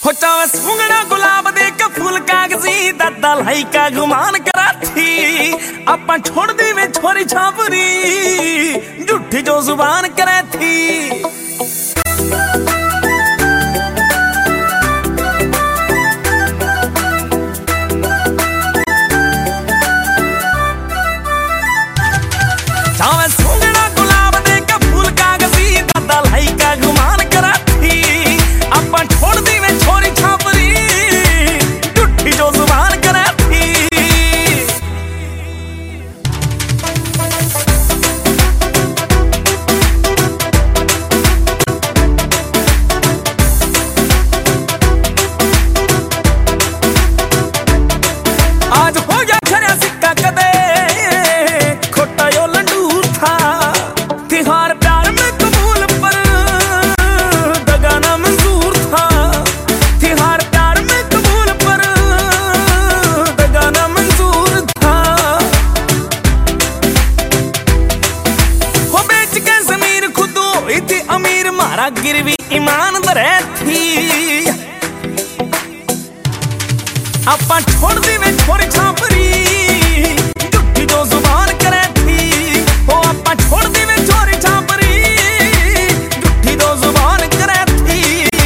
चावे सूंगना गुलाब दे के फूल कागजी दादा लाई का गुमान करा थी अपा छोड़ दी वे छोरी छापरी झूठी जो जुबान करे थी। चावे सूंगना गुलाब दे के फूल कागजी दादा लाई का गुमान करा थी अपा छोड़ दी वे छोरी छापरी झूठी जो जुबान करे थी। आज हो गया खरा सिक्का कदे खोटा यो लंडू था तिहार प्यार में कबूल पर दगाना मंजूर था। तिहार प्यार में कबूल पर दगाना मंजूर था। वो बेच के जमीन खुद हुई थी अमीर मारा गिरवी ईमान दरे थी अपा छोड़ दी वे छोरी छापरी झूठी जो जुबान करे थी। ओ अपा छोड़ दी वे छोरी छापरी झूठी जो जुबान करे थी।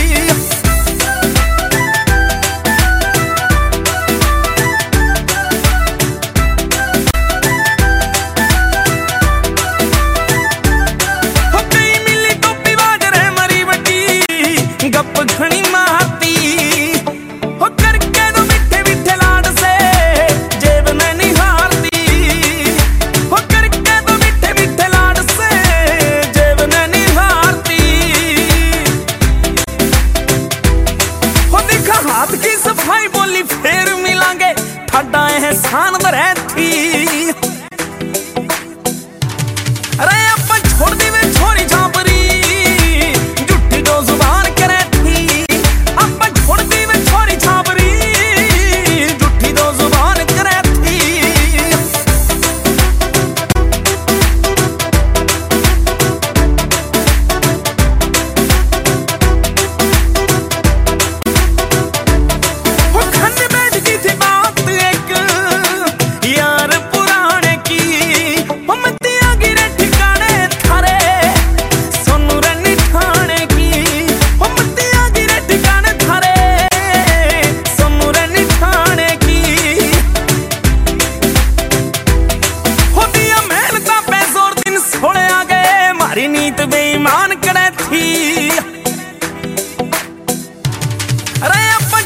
हो कई मिली टोपी बाज रहे मरी बटी गप घनी मारती हो करके दो मिठे मिठे लाड से जेब में निहारती। हो करके दो मिठे मिठे लाड से जेब में निहारती। हो दिखा हाथ की सफाई बोली फिर मिलांगे ठाडा एहसान दरे थी। अरे अपन छोड़ दी वे छोरी छापरी झूठी जो जुबान करे थी। अपन छोड़ दी वे छोरी छापरी झूठी जो जुबान करे थी। वो खंड बैठ की थी बात एक यार पुराने की वो मतिया गिरे ठिकाने थारे सोनू रनी ठाणे की। वो मतिया गिरे ठिकाने थारे सोनू रनी ठाणे की। हो दिया मेहनता पैसों दिन सोने आ गए मारी नीत बेईमान करे थी। अरे अपन